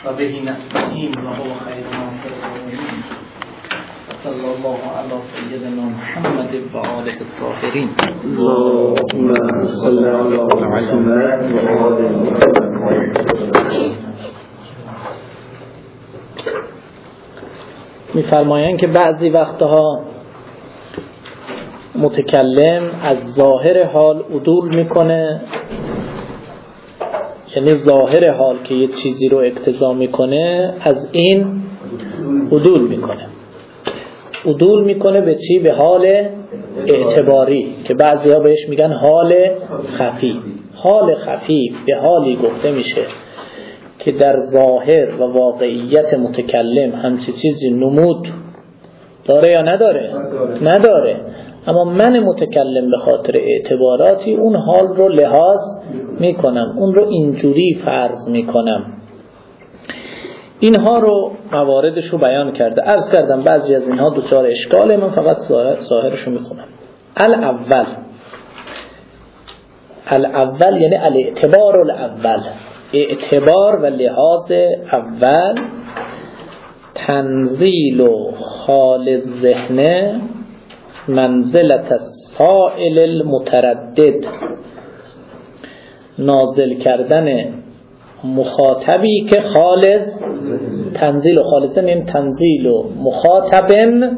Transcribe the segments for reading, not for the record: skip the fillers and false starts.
و بهی نستعین و هو خیر ناصر و معین. صلی الله علی سیدنا محمد و آله الطاهرین. اللهم صل علی محمد و آل محمد. می‌فرمایند که بعضی وقتها متکلم از ظاهر حال عدول میکنه، یعنی ظاهر حال که یه چیزی رو اقتضا میکنه از این عدول میکنه به چی؟ به حال اعتباری که بعضی ها بهش میگن حال خفی. حال خفی به حالی گفته میشه که در ظاهر و واقعیت متکلم همچی چیزی نمود داره یا نداره؟ نداره. اما من متکلم به خاطر اعتباراتی اون حال رو لحاظ میکنم، اون رو اینجوری فرض میکنم. اینها رو مواردش رو بیان کرده. عرض کردم بعضی از اینها دوچار اشکاله، من فقط ظاهرش رو میخونم. الاول یعنی الاعتبار الاول، اعتبار و لحاظ اول، تنزیل و حال الذهن منزلت السائل المتردد، نازل کردن مخاطبی که خالص، تنزیل و خالصن یعنی تنزیل و مخاطبن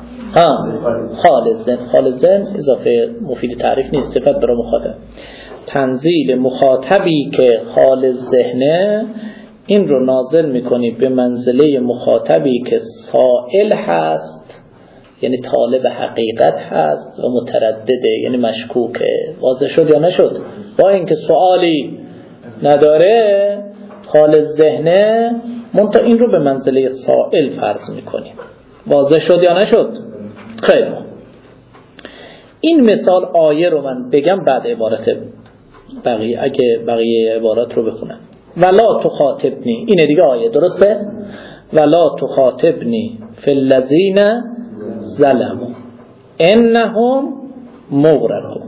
خالصن اضافه مفید تعریف نیست، صفت برای مخاطب. تنزیل مخاطبی که خالص ذهنه، این رو نازل میکنی به منزله مخاطبی که سائل هست، یعنی طالب حقیقت هست، و متردده یعنی مشکوکه. واضح شد یا نشد؟ با اینکه سوالی نداره، خالص ذهنه، منتها این رو به منزله سائل فرض میکنیم. واضح شد یا نشد؟ خیلی. این مثال آیه رو من بگم بعد عبارت بقیه، اگه بقیه عبارات رو بخونم. ولا تخاطبنی، اینه دیگه آیه، درسته؟ ولا تخاطبنی فی الذین ظلموا انهم مغرقون.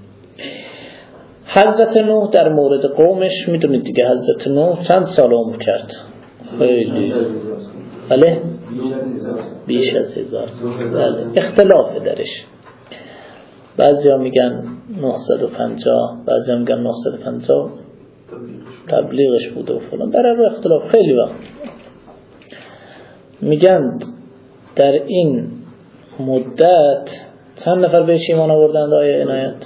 حضرت نوح در مورد قومش، میدونید دیگه حضرت نوح چند سال عمر کرد؟ خیلی. بله؟ بیش از 1000 سال. بله. اختلاف درش. بعضی ها میگن 950، بعضی ها میگن 950 تبلیغش بوده و فلان، در هر اختلاف. خیلی وقت میگن در این مدت چند نفر بهش ایمان آوردند؟ آیه عنایت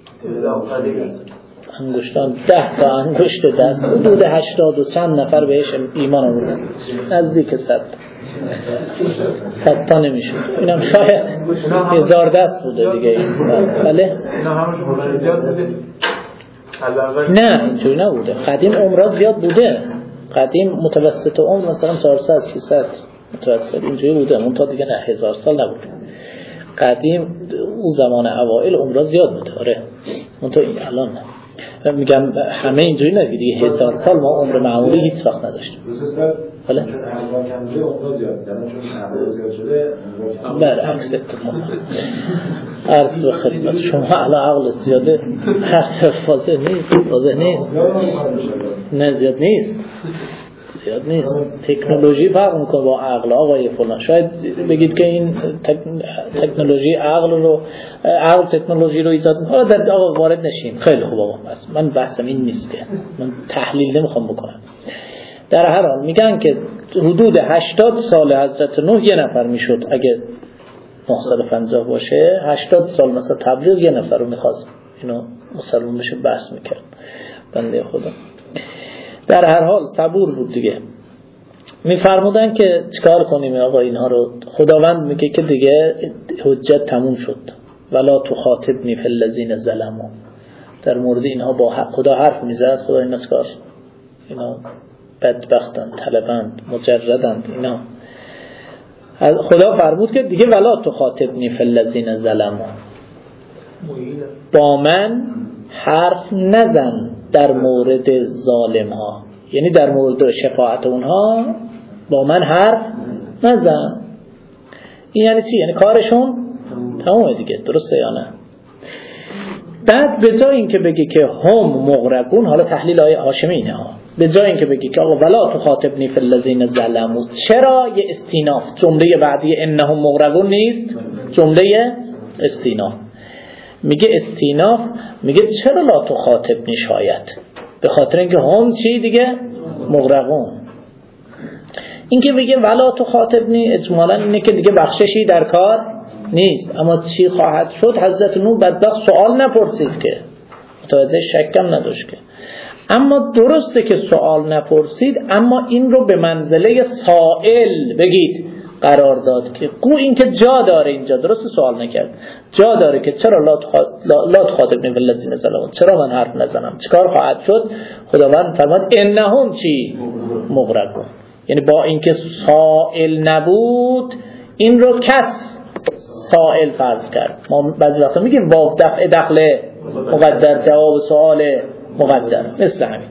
انگشتان 10 تا انگشت دست، حدود 80 و چند نفر بهش ایمان آوردند، نزدیک 100 تا نمیشد. اینم شاید 1000 دست بوده دیگه. بله؟ نه اینجوری نبوده. قدیم عمرها زیاد بوده، قدیم متوسط عمر مثلا 400 300 متوسط اینجوری بوده، منتها دیگه نه 1000 سال نبوده. قدیم اون زمان اوائل عمرها زیاد بوده. آره منتها الان نه. میگم همه اینجوری نگید دیگه. 1000 سال ما عمر معمولی هیچ وقت نداشتیم. بله؟ برعکس اتفاقا. عرض به خدمت شما الان عقل زیاده حرف واضح نیست. نه زیاد نیست. تکنولوژی فرق میکنه با عقل آقای فلان. شاید بگید که این تکنولوژی عقل تکنولوژی رو ایجاد میکنه. در آقا وارد نشیم. خیلی خوب آقا، من بحثم این نیست که من تحلیل نمیخوام بکنم. در هر حال میگن که حدود 80 سال حضرت نوح یه نفر میشد. اگه 950 باشه 80 سال مثلا تبلیغ یه نفر رو میخواست اینو مسلمان بشه بحث میکرد بنده خدا. در هر حال صبور بود دیگه. میفرمودن که چیکار کنیم آقا اینها رو؟ خداوند میگه که دیگه حجت تموم شد. ولا تخاطبنی فی الذین ظلموا. در مورد اینها با خدا حرف میزد. خدا اینا چیکار؟ اینا بدبختند، طلبند، مجردند. اینا خدا فرمود که دیگه ولا تخاطبنی فی الذین ظلموا، با من حرف نزن در مورد ظالم ها، یعنی در مورد شفاعت اونها با من حرف نزن. این یعنی چی؟ یعنی کارشون تمامه دیگه. درسته یا نه؟ بعد به جای اینکه بگه که هم مغرقون، حالا تحلیل آیه هاشمی اینه ها، به جای اینکه بگی که آقا ولا تخاطبنی فی الذین ظلموا، چرا یه استیناف جمله بعدی انهم مغرقون نیست؟ جمله استیناف میگه استیناف، میگه چرا لا تخاطبنی؟ شاید به خاطر اینکه هم چی دیگه مغرقون. این که بگه ولا تخاطبنی اجمالا اینه که دیگه بخششی در کار نیست. اما چی خواهد شد؟ حضرت نوح بدبخت سوال نپرسید که، متوجه شکم نداشت که. اما درسته که سوال نپرسید، اما این رو به منزله سائل بگید قرار داد که گو این که جا داره اینجا. درسته سوال نکرد، جا داره که چرا لا تخاطبنی فی الذین ظلموا، چرا من حرف نزنم، چیکار خواهد شد؟ خداوند فرمود انهم چی؟ مغرقون. یعنی با اینکه سائل نبود این رو کس سائل فرض کرد. ما بعضی وقتا میگیم واو دفع دخل مقدر، جواب سوال مقدر، مثل همین.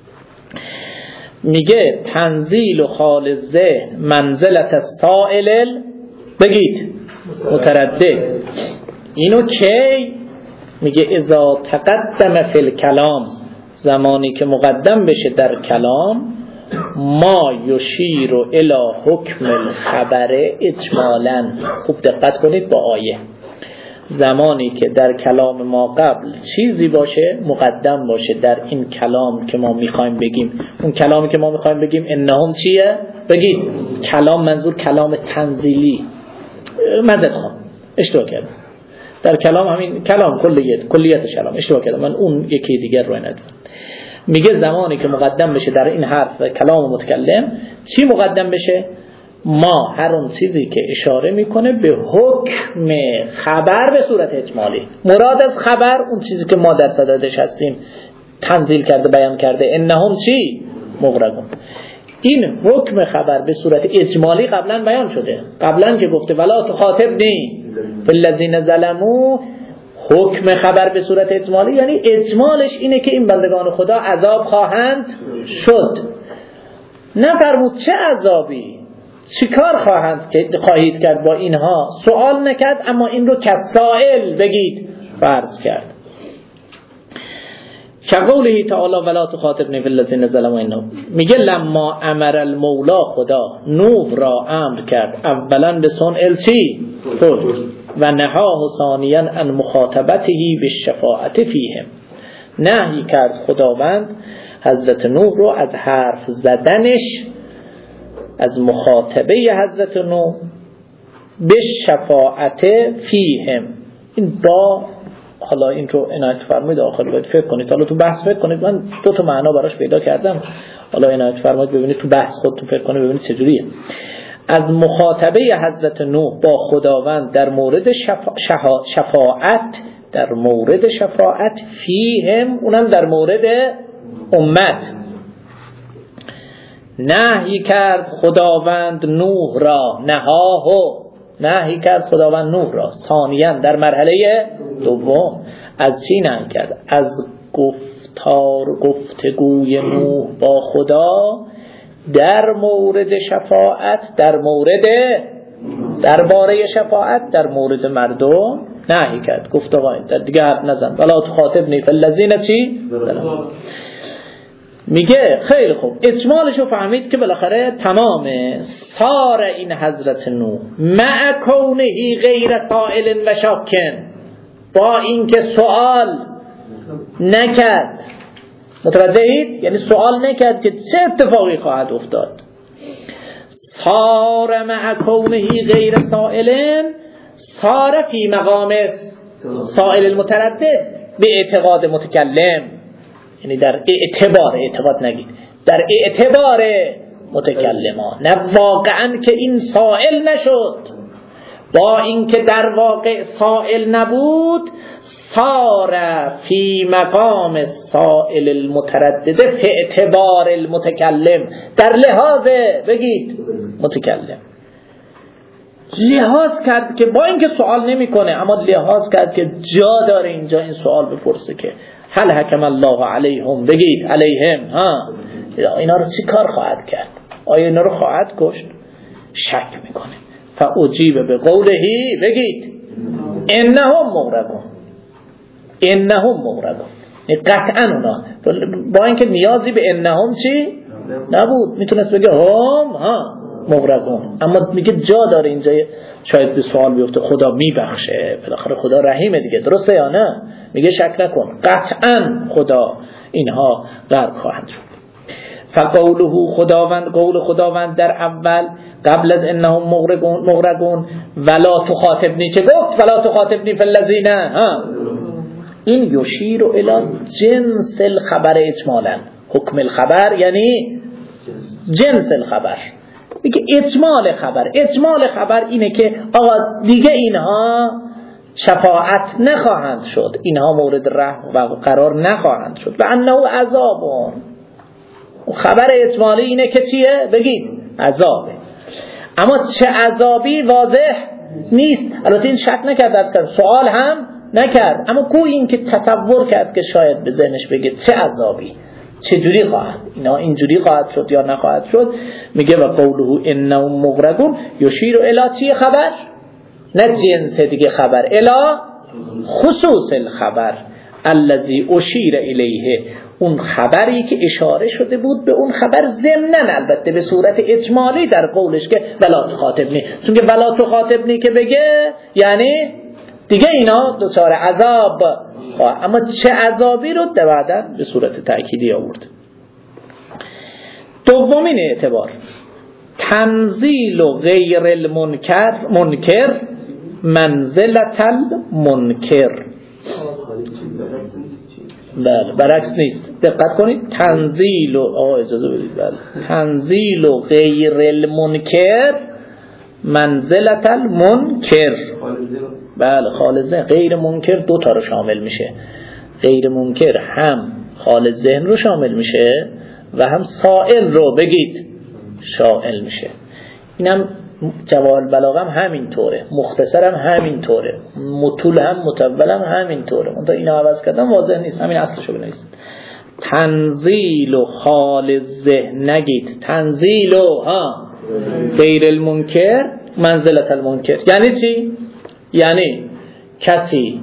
میگه تنزیل و خال ذهن منزلت السائل بگید متردد. اینو کی میگه؟ اذا تقدم فی الکلام، زمانی که مقدم بشه در کلام، ما یشیر الی حکم الخبر اجمالا. خوب دقت کنید با آیه. زمانی که در کلام ما قبل چیزی باشه مقدم باشه در این کلام که ما میخوایم بگیم، اون کلامی که ما میخوایم بگیم انهم چیه؟ بگید کلام، منظور کلام تنزیلی. مدد خواهم اشتباه کردم در کلام، همین کلام کلیت کلام اشتباه کردم من، اون یکی دیگر رو ندارم. میگه زمانی که مقدم بشه در این حرف کلام متکلم، چی مقدم بشه؟ ما هر اون چیزی که اشاره میکنه به حکم خبر به صورت اجمالی. مراد از خبر اون چیزی که ما در صددش هستیم تنزیل کرده بیان کرده، انهم چی؟ مغرقون. این حکم خبر به صورت اجمالی قبلا بیان شده. قبلا که گفته ولا تخاطبنی فی الذین ظلموا، حکم خبر به صورت اجمالی یعنی اجمالش اینه که این بندگان خدا عذاب خواهند شد. نفرمود چه عذابی، چیکار خواهید کرد با اینها. سوال نکرد، اما این رو کسائل بگید فرض کرد. کقوله تعالی ولا تخاطبنی فی الذین ظلموا انهم، میگه لما امر المولا، خدا نوح را امر کرد اولا به صنع الچی فلک و نهاه ثانیا عن مخاطبته بالشفاعة فیهم. نهی کرد خداوند حضرت نوح رو از حرف زدنش، از مخاطبه حضرت نوح به شفاعت فیهم. این با حالا این رو عنایت فرمایید آخر باید فکر کنید، حالا تو بحث فکر کنید. من دو تا معنا براش پیدا کردم، حالا عنایت فرمایید ببینید تو بحث خودتون فکر کنید ببینید چجوریه. از مخاطبه حضرت نوح با خداوند در مورد شفاعت، در مورد شفاعت فیهم، اونم در مورد امت. نهی کرد خداوند نوح را، نهی کرد خداوند نوح را. ثانیاً در مرحله دوم از چی نهی کرد؟ از گفتگوی نوح با خدا در مورد شفاعت، درباره شفاعت در مورد مردم نهی کرد. گفت آقا دیگه حرف نزن، ولا تخاطبنی فی الذین چی؟ میگه خیلی خوب، اجمالشو فهمید که بالاخره تمامه. سار این حضرت نوح مع کونهی غیر سائل و شاکن، با اینکه سوال نکرد، متوجهید؟ یعنی سوال نکرد که چه اتفاقی خواهد افتاد. سار مع کونهی غیر سائل، سار فی مقام سائل المتردد به اعتقاد متکلم، یعنی در اعتبار نگید، در اعتبار متکلمان، نه واقعا که این سائل نشد. با اینکه در واقع سائل نبود، صار فی مقام سائل المتردد فی اعتبار المتکلم، در لحاظ بگید متکلم. لحاظ کرد که با اینکه سوال نمیکنه، اما لحاظ کرد که جا داره اینجا این سوال بپرسه که هل حکم الله علیهم، بگید علیهم، اینا رو چی کار خواهد کرد؟ آیا اینا رو خواهد کشت؟ شک میکنه. فاجیب به قولهی، بگید انهم مغرقون، انهم مغرقون. قطعا اونا با اینکه نیازی به انهم چی نبود، میتونست بگه هم مغرقون، اما میگه جا داره اینجا شاید به سوال بیفته خدا میبخشه، بالاخره خدا رحیمه دیگه، درسته یا نه؟ میگه شک نکن قطعا خدا اینها غرق خواهند شد. فقوله خداوند، قول خداوند در اول قبل از انهم مغرقون ولا تخاطبنی، چه گفت؟ ولا تخاطبنی فی الذین، این یشیر الی جنس الخبر اجمالا، حکم الخبر یعنی جنس الخبر، میگه اجمال خبر اینه که آقا دیگه اینها شفاعت نخواهند شد، اینها مورد رحم و قرار نخواهند شد و انه عذابون. خبر اجمالی اینه که چیه؟ بگید عذابه، اما چه عذابی واضح نیست. البته این شک نکرد، از کرد سوال هم نکرد، اما کو این که تصور کرد که شاید به ذهنش بگه چه عذابی، چه جوری خواهد، اینا اینجوری خواهد شد یا نخواهد شد. میگه و قوله انهم مغرقون یشیر الی چیه خبر؟ نه جنس دیگه خبر، الی خصوص الخبر الذی اشیر الیه، اون خبری که اشاره شده بود به اون خبر ضمناً، البته به صورت اجمالی در قولش که ولا تخاطبنی، چون که ولا تخاطبنی که بگه یعنی دیگه اینا دچار عذاب، اما چه عذابی رو بعداً به صورت تأکیدی آورد. دومین اعتبار تنزیل غیر المنکر منزلت المنکر. بله برعکس نیست، دقت کنید، تنزیل اجازه بدید، بله تنزیل غیر المنکر منزلت المنکر، بله خالص غیر منکر دو تا رو شامل میشه، غیر منکر هم خالص ذهن رو شامل میشه و هم سائل رو بگید شامل میشه. اینم جواهر البلاغه هم همین طوره، مختصر هم همین طوره، مطول هم مطول هم همین طوره، اون تا اینو عوض کردم واضح نیست، همین اصلشو بنویسید. تنزیل و خالص ذهن نگید، تنزیل و غیر المنکر منزلت المنکر. یعنی چی؟ یعنی کسی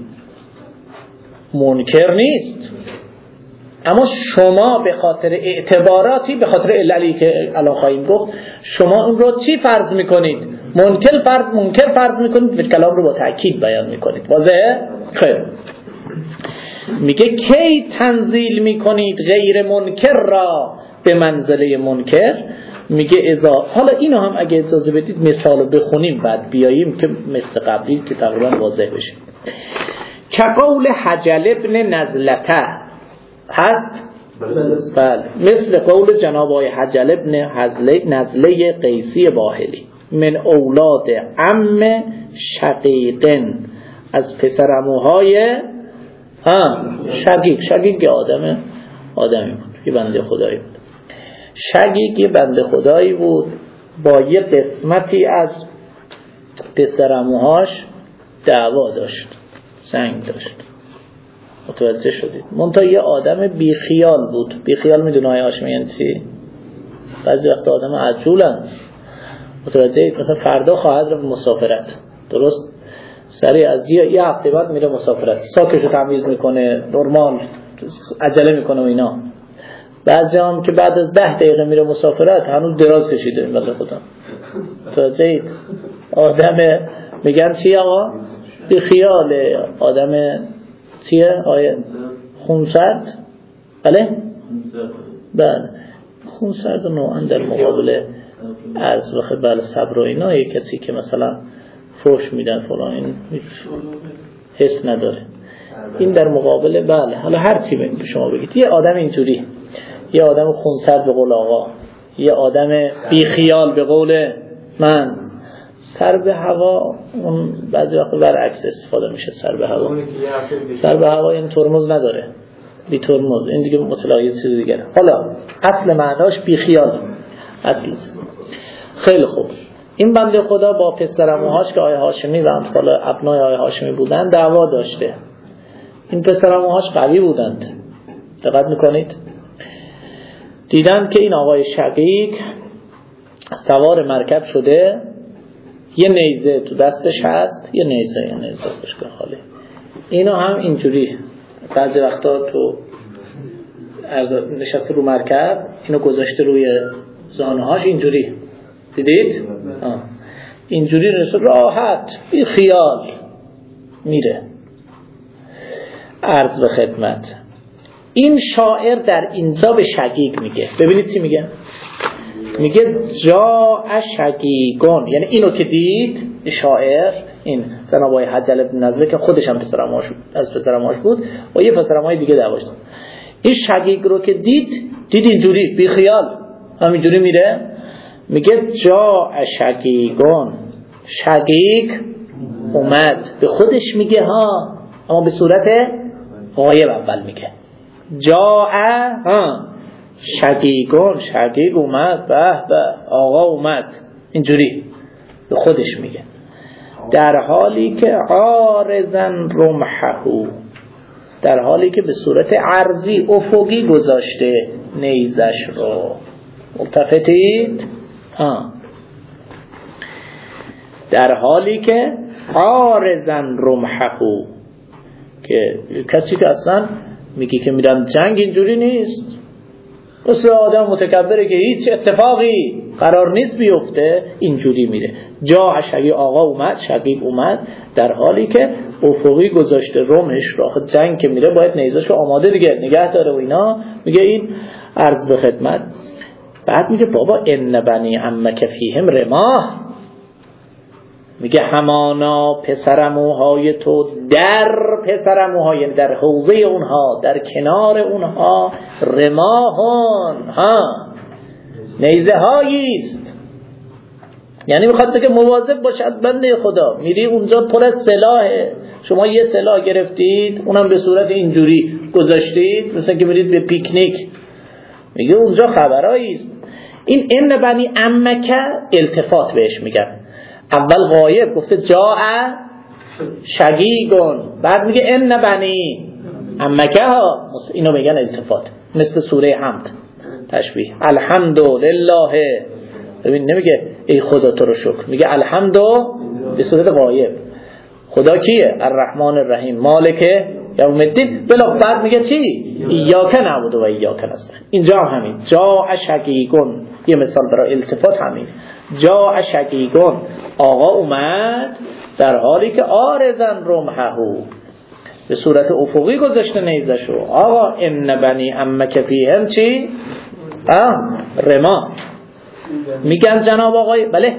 منکر نیست، اما شما به خاطر اعتباراتی، به خاطر عللی که الان خواهیم گفت، شما اون رو چی فرض میکنید؟ منکر فرض میکنید و کلام رو با تأکید بیان میکنید. واضحه؟ خیر. میگه کی تنزیل میکنید غیر منکر را به منزله منکر؟ میگه حالا اینو هم اگه اجازه بدید مثالو بخونیم بعد بیاییم که مثل قبلی که تقریبا واضح بشه. که قول حجل ابن نزلته هست؟ بله مثل قول جناب آقای حجل ابن نزله قیسی باهلی من اولاد عم شقیقن، از پسرعموهای شقیق آدمی بود، یه بنده خدایی بود. شقیق یه بنده خدایی بود با یه قسمتی از پسرعموهاش دعوا داشت، سنگ داشت. متوجه شدید؟ منتها یه آدم بیخیال بود. بیخیال میدونه های هاشمی یعنی چی؟ بعضی وقت آدم عجولن. متوجه؟ مثلا فردا خواهد رفت مسافرت، درست؟ سریع از یه هفته بعد میره مسافرت، ساکشو تمیز میکنه، نرمال عجله میکنه و اینا. بعضی هم که بعد از 10 دقیقه میره مسافرت هنوز دراز کشیده مثلا خودم. متوجه؟ آدم میگن چی آقا؟ بیخیاله، آدم چیه؟ آیه خونسرد؟ بله؟ بله خونسرد نوعا در مقابل از وقت بله صبر و اینا، یه کسی که مثلا فوش میدن فلان این حس نداره، این در مقابل بله حالا هر چی به شما بگید. یه آدم اینجوری، یه آدم خونسرد به قول آقا، یه آدم بیخیال به قول من. سر به هوا اون بعضی وقت برعکس استفاده میشه. سر به هوا این ترمز نداره، بی ترمز، این دیگه مطلقاً یه چیز دیگه. حالا اصل معناش بی خیال اصل. خیلی خوب، این بنده خدا با پسرعموهاش که آقای هاشمی و امثال ابنای آقای هاشمی بودن دعوا داشته. این پسرعموهاش قوی بودند، دقت میکنید؟ دیدند که این آقای شقیق سوار مرکب شده، یه نیزه تو دستش هست، یه نیزه بشکن خاله. اینا هم اینجوری بعضی وقتا تو نشسته رو مرکب، اینو گذاشته روی زانوهاش اینجوری، دیدید؟ اینجوری راحت بی خیال میره. عرض به خدمت این شاعر در اینجا به شقیق میگه، ببینید چی میگه؟ میگه جاء شقیقون، یعنی اینو که دید شاعر، این جناب آقای حجل بن نظره که خودش هم از پسرماش بود و یه پسرمای دیگه داشت، این شقیق رو که دید اینجوری بی خیال همینجوری میره. میگه جاء شقیقون، شقیق اومد، به خودش میگه ها، اما به صورت غایب اول میگه جاء شقیقون، شقیق اومد، به به آقا اومد، اینجوری به خودش میگه، در حالی که عارضاً رمحه، در حالی که به صورت عرضی افقی گذاشته نیزش رو. ملتفتید؟ در حالی که عارضاً رمحه، که کسی که اصلا میگه که میرم جنگ اینجوری نیست، مثل آدم متکبره که هیچ اتفاقی قرار نیست بیفته، اینجوری میره. جا شقیق، آقا اومد، شقیق اومد در حالی که افقی گذاشته رمحش رو، جنگ که میره باید نیزه‌شو آماده دیگه نگه داره و اینا. میگه این عرض به خدمت. بعد میگه بابا ان بنی عمک فیهم رماه، میگه همانا پسرموهای تو در پسرموهای، یعنی در حوزه اونها، در کنار اونها رماهون، نیزه هاییست. یعنی میخواد بگه مواظب باشد بنده خدا، میری اونجا پر از سلاحه، شما یه سلاح گرفتید اونم به صورت اینجوری گذاشتید، مثلا که میرید به پیکنیک، میگه اونجا خبراییست. این ان بنی عمک التفات بهش میگن. اول غایب گفته جاء شقیقون، بعد میگه ان بنی عمک ها، اینو میگن التفات، مثل سوره حمد تشبیه. الحمدلله، ببین نمیگه ای خدا تو رو شکر، میگه الحمدو به صورت غایب. خدا کیه؟ الرحمن الرحیم مالک یوم الدین. بلا بعد میگه چی؟ ایاک نعبد و ایاک نستعین. اینجا همین جاء شقیقون، یه مثال برای التفات همین. جاء شقیقون، آقا اومد در حالی که عارضاً رمحه، به صورت افقی گذاشته نیزشو. آقا ان بنی عمک فیهم چی؟ رما. میگن جناب آقای بله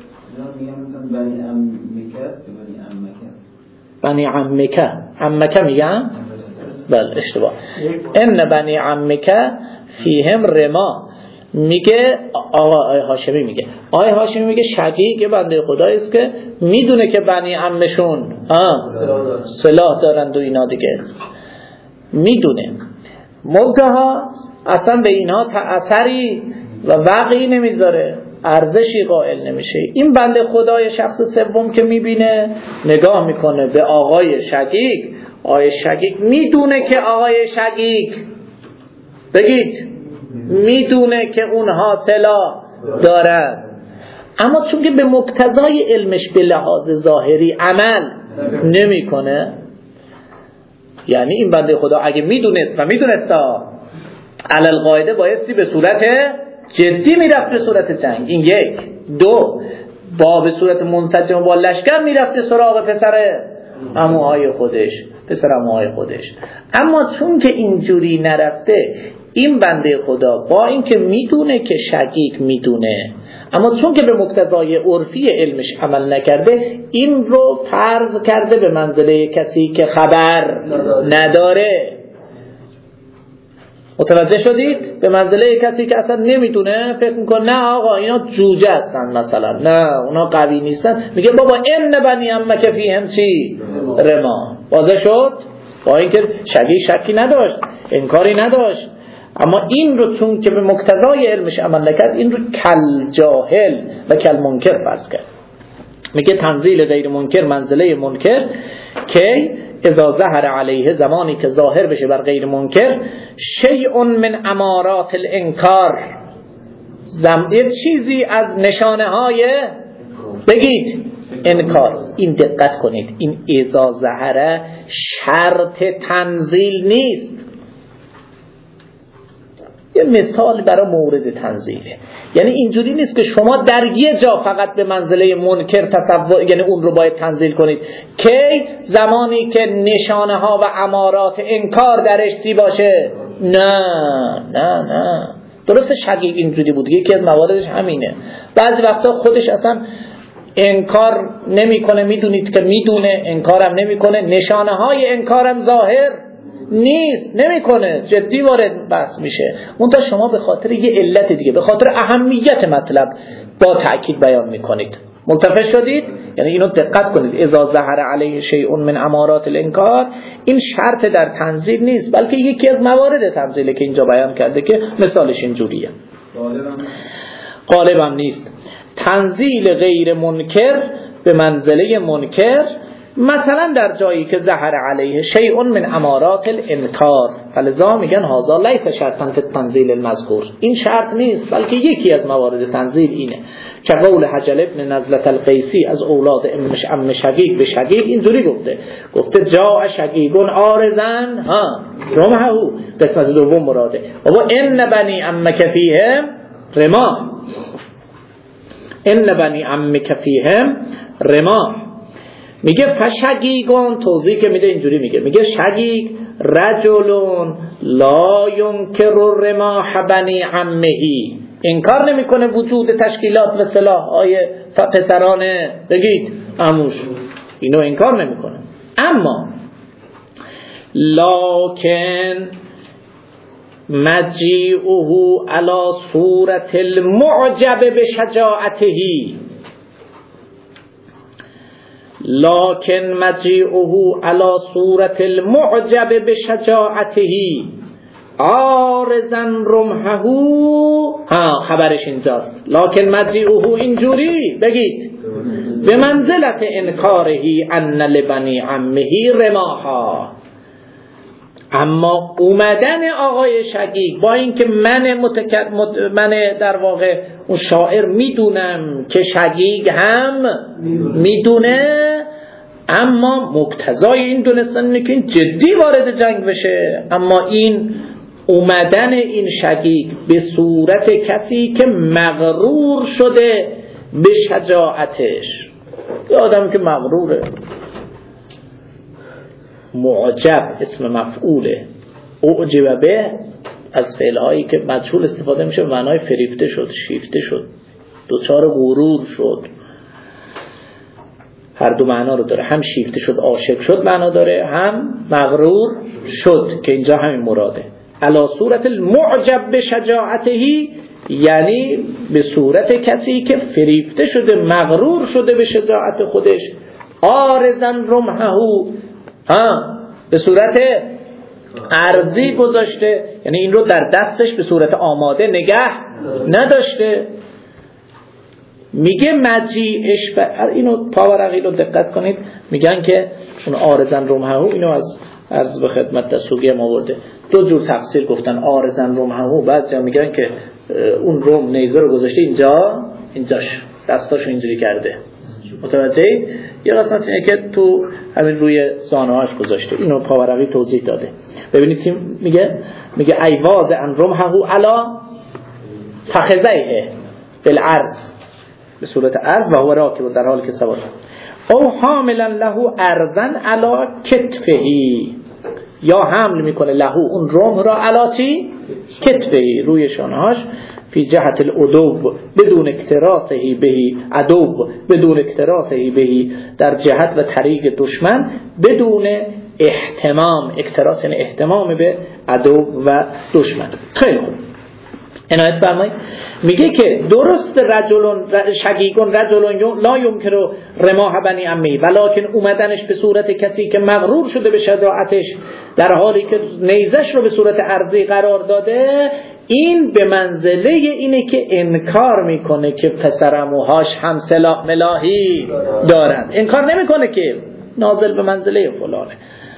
بنی عمک، عمک میگن بله اشتباه. ان بنی عمک فیهم رما، میگه آقای هاشمی میگه، آقای هاشمی میگه شقیق بنده خدایی است که میدونه که بنی عمشون سلاح دارند و اینا دیگه میدونه، منتها اصلا به اینها تأثری و وقعی نمیذاره، ارزشی قائل نمیشه. این بنده خدای شخص سوم که میبینه، نگاه میکنه به آقای شقیق، آقای شقیق میدونه که آقای شقیق بگید میدونه که اونها سلاح دارن، اما چون که به مقتضای علمش به لحاظ ظاهری عمل نمیکنه، یعنی این بنده خدا اگه میدونست و میدونستا علل قاعده بایستی به صورت جدی میرفت به صورت جنگ، این یک. دو، با به صورت منسجم با لشکر میرفت سراغ پسر عموهای خودش، پسر عموهای خودش. اما چون که اینجوری نرفته، این بنده خدا با اینکه میدونه که شقیق میدونه، اما چون که به مقتضای عرفی علمش عمل نکرده، این رو فرض کرده به منزله کسی که خبر نداره. متوجه شدید؟ به منزله کسی که اصلا نمیدونه، فکر میکنه نه آقا اینا جوجه هستن مثلا، نه اونا قوی نیستن، میگه بابا ان بنی عمک فیهم چی؟ رما. واضح شد؟ با اینکه شکی نداشت، انکاری نداشت، اما این رو چون که به مقتضای علمش عمل نکرد، این رو کل جاهل و کل منکر فرض کرد. میگه تنزیل غیر منکر منزله منکر که اذا ظهر علیه، زمانی که ظاهر بشه بر غیر منکر، شیء من امارات الانکار، یه چیزی از نشانه های بگید انکار. این دقت کنید، این اذا ظهر شرط تنزیل نیست. یه مثال برای مورد تنزیله. یعنی اینجوری نیست که شما در یه جا فقط به منزله منکر تصور، یعنی اون رو باید تنزیل کنید. کی؟ زمانی که نشانه ها و امارات انکار درش چی باشه. نه نه نه، درسته شقیق اینجوری بود، یکی از مواردش همینه. بعضی وقتا خودش اصلا انکار نمیکنه، میدونید که میدونه، انکارم نمیکنه، نشانه های انکارم ظاهر نیست، نمیکنه، جدی وارد بحث میشه. منتها شما به خاطر یه علت دیگه، به خاطر اهمیت مطلب با تأکید بیان میکنید. ملتفت شدید؟ یعنی اینو دقت کنید. اذا ظهر علیه شیء من امارات الانکار، این شرط در تنزیل نیست، بلکه یکی از موارد تنزیله که اینجا بیان کرده که مثالش اینجوریه. غالبا نیست. تنزیل غیر منکر به منزله منکر، مثلا در جایی که ظهر علیه شیء من امارات الانکار، فلذا میگن هذا لیس شرطا فی التنزیل المذکور. این شرط نیست، بلکه یکی از موارد تنزیل اینه. که قول حجل ابن نزلة القیسی از اولاد ام شقیق به شقیق اینجوری گفته جاء شقیق عارضا رمحه، قسمت دوم مراده. و ان بنی عمک فیهم رما، ان بنی عمک فیهم رما. میگه فشقیقون، توضیح که میده اینجوری میگه شقیق رجلون لا ینکر رماح بنی عمهی، انکار نمیکنه وجود تشکیلات و سلاح‌های پسران بگید عموش، اینو انکار نمیکنه. اما لکن مجیعه علی صورت المعجب بشجاعته، لکن مجیعه علی صورت المعجب بشجاعته عارضا رمحه، خبرش اینجاست. لکن مجیعه اینجوری بگید به منزلت انکاره ان لبنی عمه رماها. اما اومدن آقای شقیق با اینکه من در واقع اون شاعر میدونم که شقیق هم میدونه، اما مقتضای این دونستن اینه که این جدی وارد جنگ بشه. اما این اومدن این شقیق به صورت کسی که مغرور شده به شجاعتش، یه آدم که مغروره، معجب اسم مفعوله، اعجب به از فعلهایی که مجهول استفاده میشه به معنای فریفته شد، شیفته شد، دوچار غرور شد. هر دو معنا رو داره، هم شیفته شد عاشق شد معنا داره، هم مغرور شد که اینجا همین مراده. علی صورت المعجب به شجاعته، یعنی به صورت کسی که فریفته شده، مغرور شده به شجاعت خودش. عارضا رمحه، به صورت عرضی گذاشته، یعنی این رو در دستش به صورت آماده نگه نداشته. میگه مجیعش اینو پاورقی رو دقت کنید، میگن که اون عارضا رمحه، اینو از عرض به خدمت دستوگی ما آورده، دو جور تفسیر گفتن عارضا رمحه. بعضیا میگن که اون رم نیزه رو گذاشته اینجاش دستاشو اینجوری کرده، متوجهی؟ یا قسمت اینه که تو همین روی زانوهاش گذاشته. اینو پاورقی توضیح داده. ببینید چی میگه ایواز ان رمحه علا فخذیه بالعرض، به صورت عرض، و هو راکب، در حالی که سوار، او حاملا له ارضا علا کتفهی، یا حمل میکنه له اون رمح را علا چی؟ کتفهی، روی شانهاش، فی جهت العدو بدون اکتراثه بهی، عدو بدون اکتراثه بهی، در جهت و طریق دشمن بدون احتمام، اکتراث یعنی احتمام به عدو و دشمن. خیلی خوب، عنایت فرمایید. میگه که درست شقیقون رجلون لا یمکن رماح بنی عمه، ولکن اومدنش به صورت کسی که مغرور شده به شجاعتش، در حالی که نیزش رو به صورت عرضی قرار داده، این به منزله اینه که انکار میکنه که پسرعموهاش هم سلاح ملاحی دارن. انکار نمیکنه که نازل به منزله فلانه.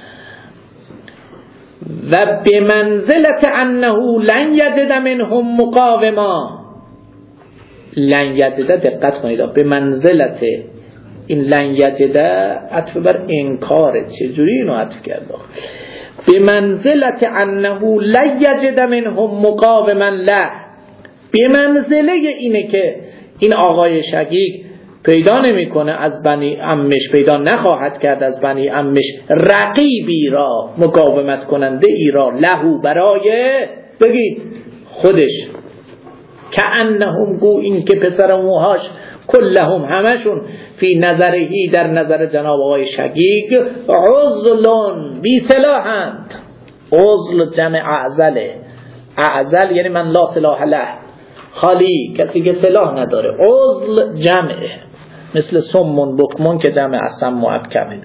و به منزلت انه لن یجد منهم مقاوما، لن یجد، دقت کنید، به منزلت این لن یجد عطف بر انکاره. چجوری اینو عطف کرده؟ بمنزلت انه لا یجد منهم مقاوما له، به منزله اینه که این آقای شقیق پیدا نمیکنه از بنی عمش، پیدا نخواهد کرد از بنی عمش رقیبی را، مقاومت کننده ای را، لهو برای بگید خودش، که انهم گو این که پسر موهاش کلهم همشون فی نظرهی در نظر جناب آقای شقیق عزلون بی سلاحند. عزل جمع اعزله، اعزل یعنی من لا سلاح له، خالی، کسی که سلاح نداره. عزل جمعه، مثل سمون بکمون که جمع اصم معبکمه.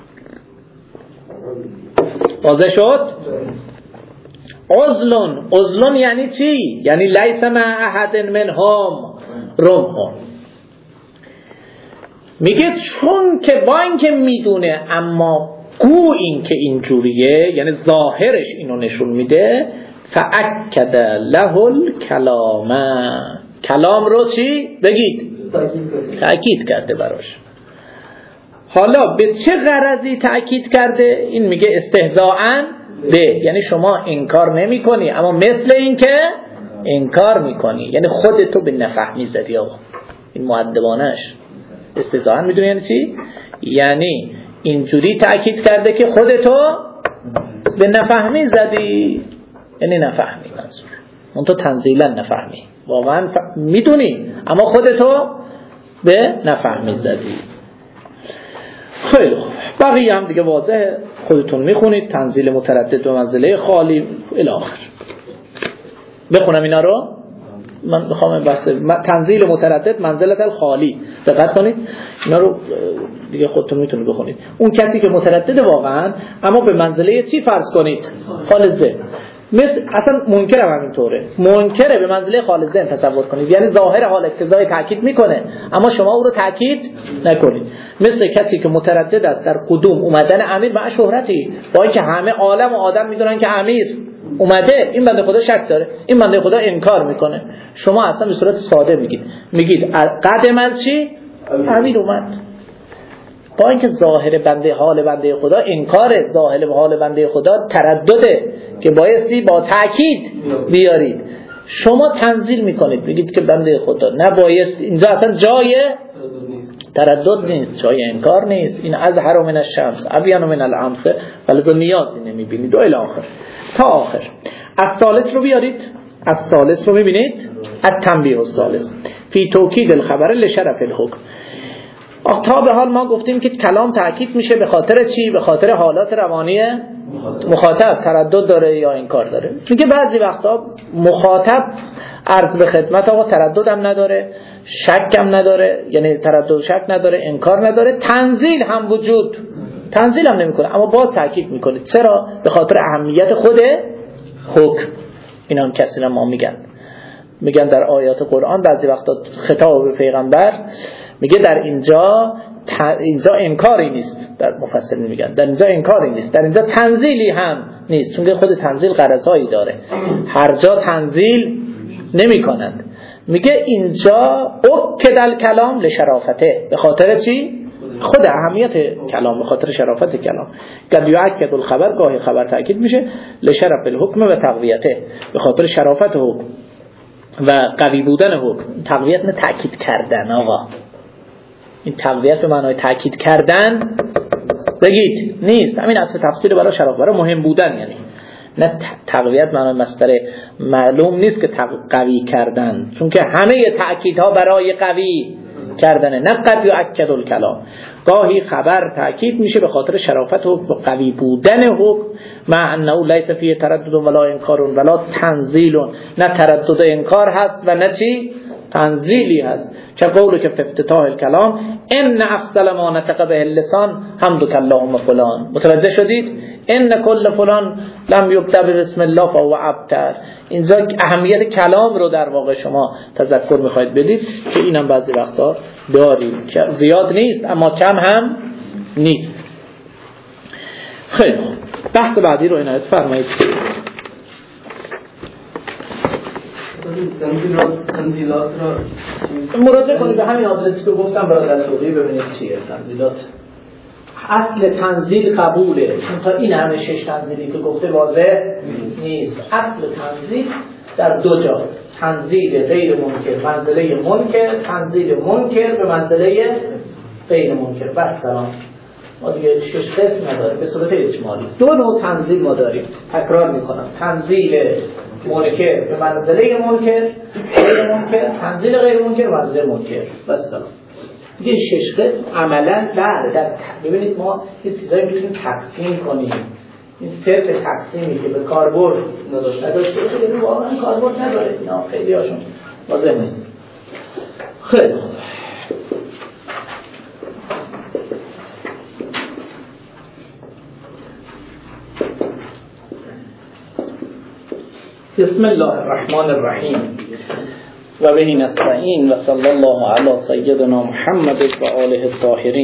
واضح شد؟ عزلون یعنی چی؟ یعنی لیس مع احد منهم رمح. میگه چون که با اینکه میدونه اما گو این که اینجوریه، یعنی ظاهرش اینو نشون میده، فاکد له الکلام، کلام رو چی؟ بگید تأکید کرده براش. حالا به چه غرضی تأکید کرده؟ این میگه استهزاءً به، یعنی شما انکار نمی کنی اما مثل این که انکار میکنی، یعنی خودتو به نفهمی زدی. آقا این مؤدبانش استهزاءً میدونی یعنی چی؟ یعنی اینجوری تأکید کرده که خودتو به نفهمی زدی، یعنی نفهمی منظور، منتها تنزیلا نفهمی، واقعا میدونی اما خودتو به نفهمی زدی. خیلی خوب، بقیه هم دیگه واضحه، خودتون میخونید. تنزیل متردد و منزله خالی الی آخر. بخونم اینا رو، من میخوام بحث تنزیل متردد منزلت الخالی، دقت کنید اینا رو دیگه خودتون میتونید بخونید. اون کسی که متردد واقعا اما به منزله چی فرض کنید؟ خالصه. مثل اصلا منکر هم همینطوره، منکره به منزله خالص ذهن تصور کنید، یعنی ظاهر حال اقتضای تاکید میکنه اما شما او رو تاکید نکنید. مثل کسی که متردد است در قدوم اومدن امیر مع شهرتی، با اینکه همه عالم و آدم میدونن که امیر اومده، این بنده خدا شک داره، این بنده خدا انکار میکنه، شما اصلا به صورت ساده میگید قدم چی؟ امیر اومد، با اینکه ظاهر بنده حال بنده خدا انکار ظاهر حال بنده خدا تردده که بایستی با تأکید بیارید. شما تنزیل میکنید بگید که بنده خدا نبایست، اینجا اصلا جای تردد نیست، جای انکار نیست، این ازهر من الشمس ابین من الامس، ولذا نیازی نمیبینید و الی آخر تا آخر. الثالث رو بیارید، الثالث رو میبینید، التنبیه الثالث فی توکید الخبر لشرف الحکم. تا به حال ما گفتیم که کلام تأکید میشه به خاطر چی؟ به خاطر حالات روانی مخاطب، تردد داره یا انکار داره. میگه بعضی وقتا مخاطب عرض به خدمت آقا تردد هم نداره، شک هم نداره، یعنی تردد و شک نداره، انکار نداره، تنزیل هم وجود، تنزیل هم نمیکنه اما باز تأکید میکنه. چرا؟ به خاطر اهمیت خود حکم. اینا هم کسی ما میگن در آیات قرآن بعضی وقتا خطاب به پیغمبر میگه در اینجا انکاری نیست، در مفسرین میگن در اینجا انکاری نیست، در اینجا تنزیلی هم نیست، چون خود تنزیل غرضایی داره، هر جا تنزیل نمی کنند. میگه اینجا اکد الکلام لشرافته، به خاطر چی؟ خود اهمیت کلام، به خاطر شرافت کلام. قد یؤکد الخبر، گاهی خبر تأکید میشه، لشرف الحکم و تقویته، به خاطر شرافت حکم و قوی بودن حکم. تقویت نه تأکید کردن آقا، این تقویت به معنای تأکید کردن بگید نیست، همین اصل تفسیر برای شرافت، برای مهم بودن، یعنی نه تقویت معنای مصدر معلوم نیست که قوی کردن، چون که همه تأکیدها برای قوی کردنه، نه قد یؤکد الکلام. گاهی خبر تأکید میشه به خاطر شرافت و قوی بودن حکم، مع انه لیس فیه تردد ولا انکار ولا تنزیل، نه تردد و انکار هست و نه چی؟ تنزیلی هست. که قوله که فی افتتاح الکلام ان افضل ما نطق به اللسان حمدک اللهم فلان. متوجه شدید؟ ان کل فلان لم یبدأ بسم الله فهو ابتر. اینجا اهمیت کلام رو در واقع شما تذکر میخواید بدید که اینم بعضی وقتا داریم که زیاد نیست اما کم هم نیست. خیلی خوب، بحث بعدی رو عنایت فرمایید. تنزیلات را مراجعه کنید به همین آدرسی که گفتم برای توضیح ببینید چیه تنزیلات. اصل تنزیل قبوله، چون تا این همه 6 تنزیلی که گفته واضح نیست. اصل تنزیل در 2 جا، تنزیل غیر منکر منزله منکر، تنزیل منکر به منزله غیر منکر. بس سلام. ما دیگه 6 قسم نداریم به صورت اجمالی. 2 نوع تنزیل ما داریم، تکرار میکنم. تنزیل منکر به منزله منکر غیر منکر، تنزیل غیر منکر به منزله منکر. بس سلام. دیگه 6 قسم عملا در ببینید ما یه چیزایی میتونیم تقسیم کنیم. این صرف تقسیمی که به کاربرد نداشته خیلی واقعا کاربرد نداره، اینا خیلی هاشون واضح نیست. خیلی خوب. بسم الله الرحمن الرحیم و به نستعین و صلی الله علی سیدنا محمد و آله الطاهرین.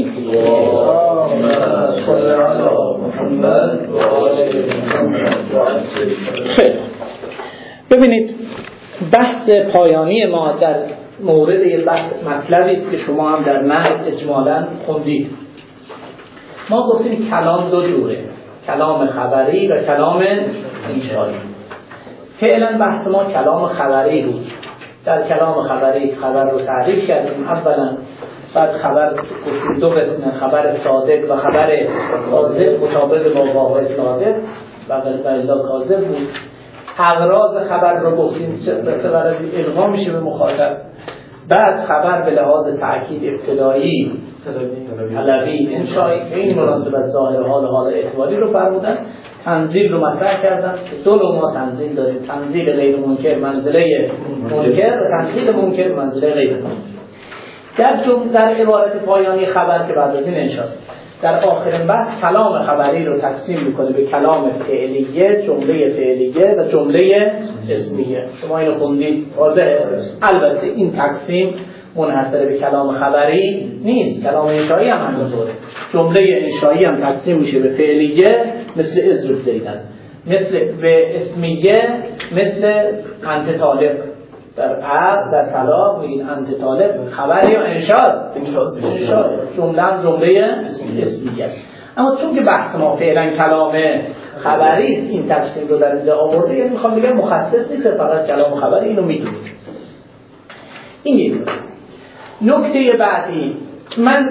خیلی ببینید بحث پایانی ما در مورد یه بحث مطلبی است که شما هم در نحو اجمالاً خوندید. ما گفتیم کلام 2 جوره، کلام خبری و کلام انشایی. فعلا بحث ما کلام خبری بود. در کلام خبری خبر رو تعریف کردیم اولا، بعد خبر گفتیم 2 قسم، خبر صادق و خبر کاذب مطابق با واقع صادق و الا کاذب بود. اغراض خبر رو گفتیم چه الغا میشه به مخاطب. بعد خبر به لحاظ تأکید ابتدایی، طلبی، انشایی، این مناسبت ظاهر حال اعتباری رو فرمودن. تنزیل رو مطرح کردن که 2 نوع ما تنزیل داریم، تنزیل غیر منکر منزله منکر و تنزیل منکر منزله غیر منکر. در عبارت پایانی خبر که بعد از این انشاست، در آخرین بحث کلام خبری رو تقسیم میکنه به کلام فعلیه، جمله فعلیه و جمله اسمیه. شما اینو خوندید واضحه. البته این تقسیم منحصر به کلام خبری نیست، کلام انشایی هم همینطوره. جمله انشایی هم تقسیم میشه به فعلیه مثل اضرب زیدن، مثل به اسمیه مثل انت طالب. در عقد در طلاق میگید انت طالب، خبر یا انشاست؟ جمله هم جمله اسمیه. اما چون که بحث ما فعلا کلام خبری است، این تقسیم رو در اینجا آورده، یعنی میخوام بگم مخصص نیست فقط کلام خبری، اینو میدونید. این یک نکته بعدی. من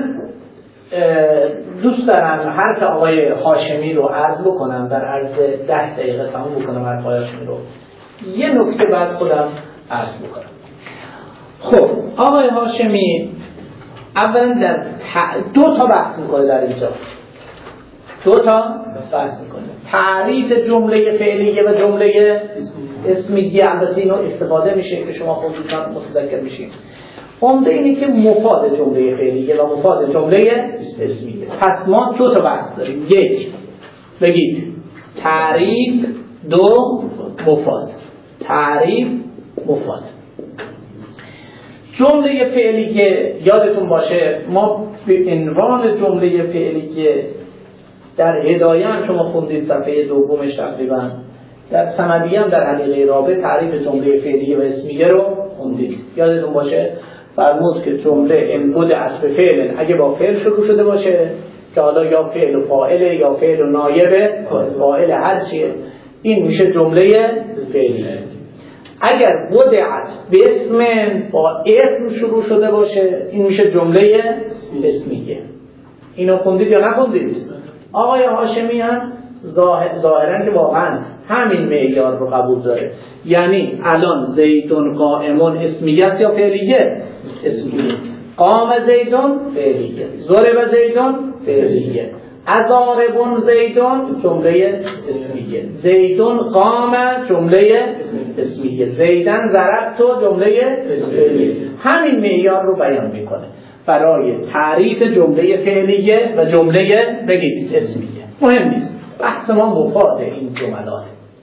دوست دارم حرف آقای هاشمی رو عرض بکنم، در عرض 10 دقیقه تموم بکنم حرف آقای هاشمی رو. یه نکته بعد خودم عرض بکنم. خب آقای هاشمی اولا در 2 تا بحث میکنه در اینجا، 2 تا بحث میکنه. تعریف جمله فعلیه و جمله اسمیه. البته اینو استفاده میشه که شما خودتون متذکر میشید. عمده اینه که مفاد جمله فعلیه و مفاد جمله اسمیه. پس ما 2 تا بحث داریم. 1 بگید تعریف، 2 مفاد. تعریف، مفاد. جمله فعلیه یادتون باشه ما به عنوان جمله فعلیه در هدایه هم شما خوندید صفحه 2 تقریبا، در صمدیه هم در حلیقه رابع تعریف جمله فعلیه و اسمیه رو خوندید. یادتون باشه فرمود که جمله انبود اسب فعل اگه با فعل شروع شده باشه که حالا یا فعل و فاعله یا فعل و نایب فاعل هر چیه، این میشه جمله فعلیه. اگر وضعت به اسم با اسم شروع شده باشه این میشه جمله اسمیه. اینو خوندید یا نخوندید؟ آقای هاشمی هم ظاهرا که واقعا همین معیار رو قبول داره. یعنی الان زیدون قائمون اسمیه است یا فعلیه؟ اسمیه. قام زیدون فعلیه، ضرب زیدون فعلیه، ضاربون زیدون جمله اسمیه، زیدون قام جمله اسمیه، زیدن ضربت جمله فعلیه. همین معیار رو بیان میکنه برای تعریف جمله فعلیه و جمله بگید اسمیه. مهم نیست، بحث ما مفاد این جملات.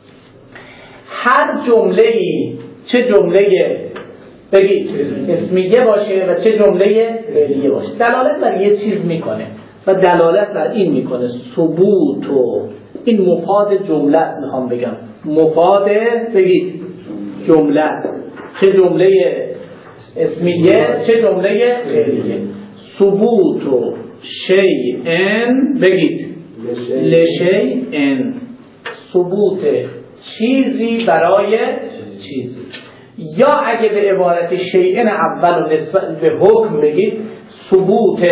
هر جمله‌ای چه جمله بگید اسمیه باشه و چه جمله فعلیه باشه دلالت بر یه چیز میکنه و دلالت بر این میکنه ثبوت و این مفاد جمله است. میخوام بگم مفاد بگید جمله است، چه جمله اسمیه چه جمله فعلیه. ثبوت و شیئن بگید لشیئن، ثبوت چیزی برای چیزی. یا اگه به عبارت شیئن اول و نسبت به حکم بگید ثبوت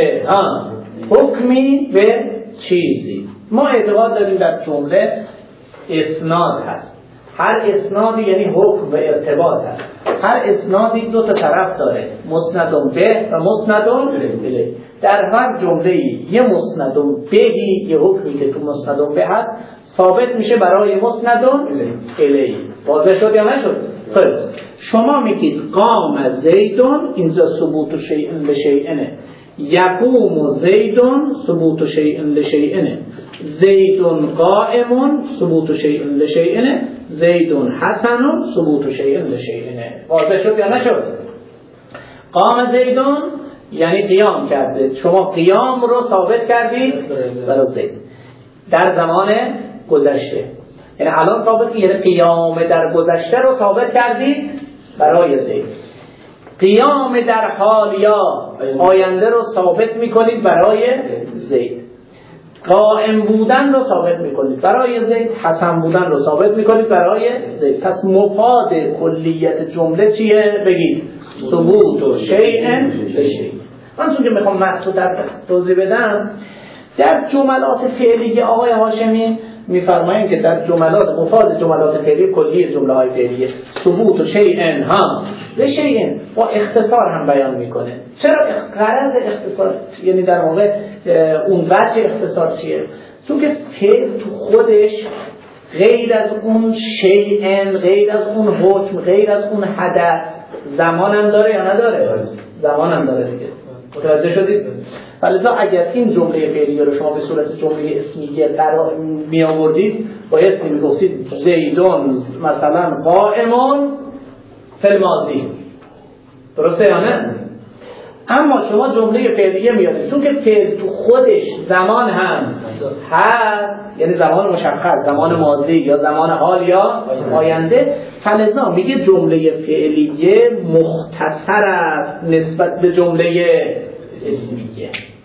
حکمی به چیزی. ما اعتقاد داریم در جمله اسناد هست، هر اسنادی یعنی حکم و ارتباط هست، هر اسنادی دو تا طرف داره، مسند به و مسند الیه. در هر جمله یه مسند بهی، یه حکمی که تو مسند به هست ثابت میشه برای مسند الیه. واضح شد یا نشد؟ خب شما میگید قام زیدون، اینجا ثبوت شیء لشیئنه. یقوم زیدون ثبوت شیء لشیئنه. زیدون قائمون ثبوت شیء لشیئنه. زیدون حسنون ثبوت شیء لشیئنه. واضح شد یا نشد؟ قام زیدون یعنی قیام کرده، شما قیام رو ثابت کردید برای زید در زمان گذشته، یعنی الان ثابت یعنی قیام در گذشته رو ثابت کردید برای زید. قیام در حال یا آینده رو ثابت میکنید برای زید. قائم بودن رو ثابت میکنید برای زید. حسن بودن رو ثابت میکنید برای زید. پس مفاد کلیت جمله چیه؟ بگید ثبوت و شیئن بشید. من چون که میخوام مقصود در توضیح بدم، در جملات فعلی آقای هاشمی میفرمایند که در جملات مفاد جملات فعلی کلی جمله های فعلیه ثبوت و شیئن هم به شیئن با اختصار هم بیان میکنه. چرا غرض اختصار؟ یعنی در واقع اون وجه اختصار چیه؟ چون که فعل تو خودش غیر از اون شیئن، غیر از اون حکم، غیر از اون حدث زمان هم داره یا نداره؟ زمان هم داره دیگه. متوجه شدید؟ ولذا اگر این جمله فعلیه رو شما به صورت جمله اسمیه قرار می آوردید، باید میگفتید زیدون مثلا قائمون فی الماضی. درسته یا نه؟ اما شما جمله فعلیه میارید چون که فعل تو خودش زمان هم هست، یعنی زمان مشخص، زمان ماضی یا زمان حال یا آینده، فلذا میگه جمله فعلیه مختصر است نسبت به جمله اسمیه.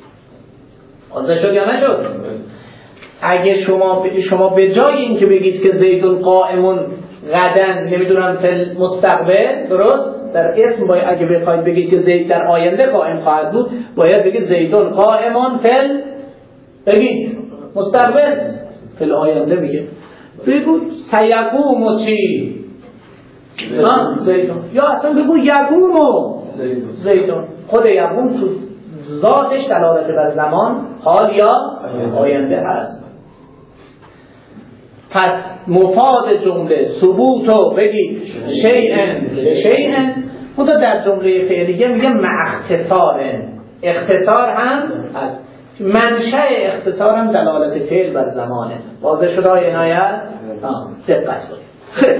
واضح شد یا نشد؟ اگه شما به جای این که بگید که زیدون قائمون غدن نمیدونم فی مستقبل، درست؟ در اسم باید اگه بخواید بگید که زید در آینده قائم خواهد بود، باید بگید زیدون قائمون فی بگید مستقبل، فی آینده میگه. بگو سیقوم چی؟ زیدون. یا اصلا بگو یقوم زیدون. خود یقوم تو ذاتش دلالت بر زمان، حال یا آینده هست. پس مفاد جمله ثبوتو بگید شیئن شیئن، خدا در جمله فعلیه میگه اختصارن. اختصار هم هست، منشأ اختصار هم دلالت فعل بر زمانه. واضح شد آقای عنایت؟ دقت کنید.